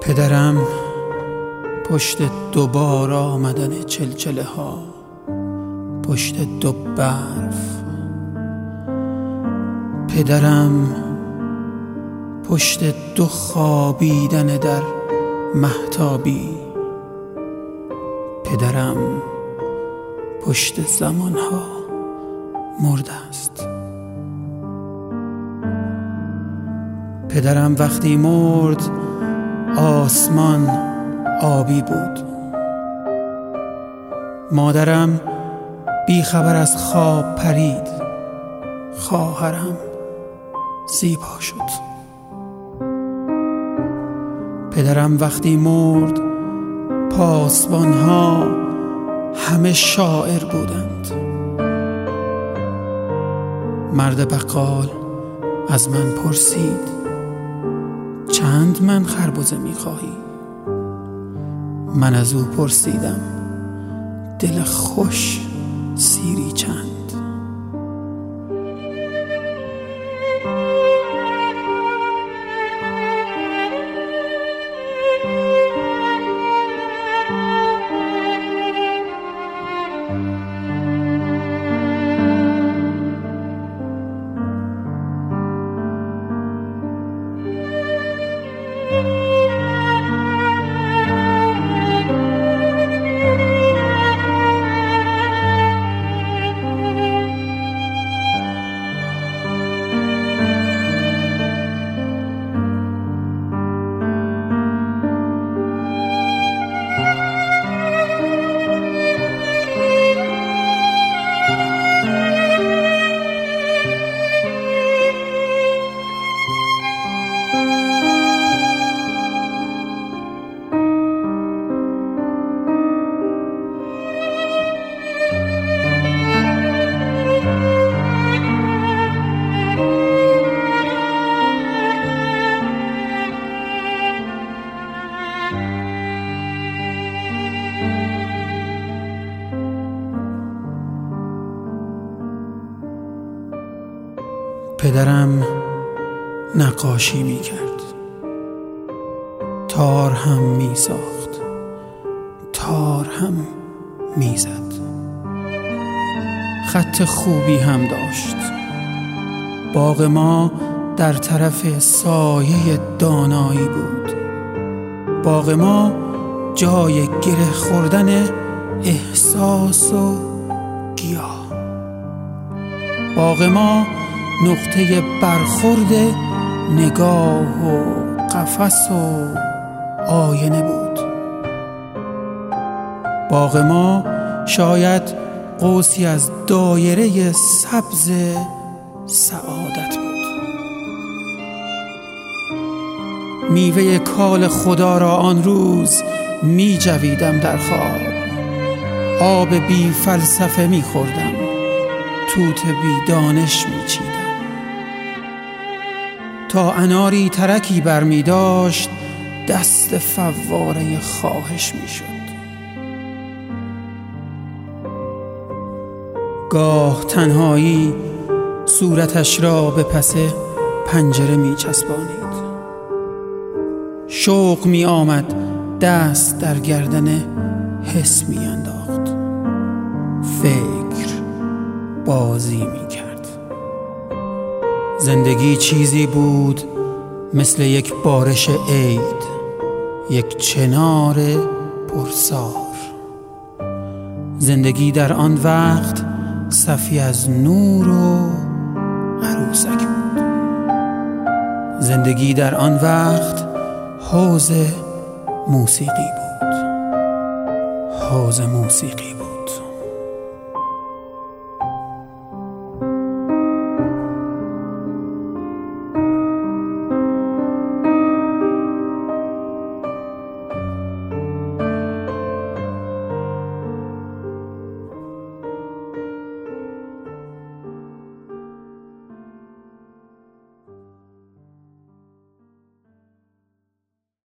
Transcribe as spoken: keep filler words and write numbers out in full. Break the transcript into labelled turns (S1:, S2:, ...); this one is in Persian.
S1: پدرم پشت دوبار آمدن چلچله ها، پشت دو برف. پدرم پشت دو خوابیدن در مهتابی. پدرم پشت زمانها مرده است. پدرم وقتی مرد آسمان آبی بود. مادرم بی خبر از خواب پرید. خواهرم زیبا شد. پدرم وقتی مرد پاسبانها همه شاعر بودند. مرد بقال از من پرسید چند من خربزه می‌خواهی؟ من از او پرسیدم دل خوش سیری چند؟ پدرم نقاشی می کرد، تار هم می ساخت، تار هم می زد. خط خوبی هم داشت. باغ ما در طرف سایه دانایی بود. باغ ما جای گره خوردن احساس و گیاه. باغ ما نقطه برخورد نگاه و قفس و آینه بود. باغ ما شاید قوسی از دایره سبز سعادت بود. میوه کال خدا را آن روز می جویدم در خواب. آب بی فلسفه می خوردم، توت بی دانش می چیدم. تا اناری ترکی برمی داشت دست فواره خواهش می شد. گاه تنهایی صورتش را به پس پنجره می چسبانید. شوق می آمد دست در گردن حس می انداخت. فکر بازی می کرد. زندگی چیزی بود مثل یک بارش عید، یک چنار پرسار. زندگی در آن وقت صفی از نور و عروسک بود. زندگی در آن وقت حوض موسیقی بود. حوض موسیقی بود.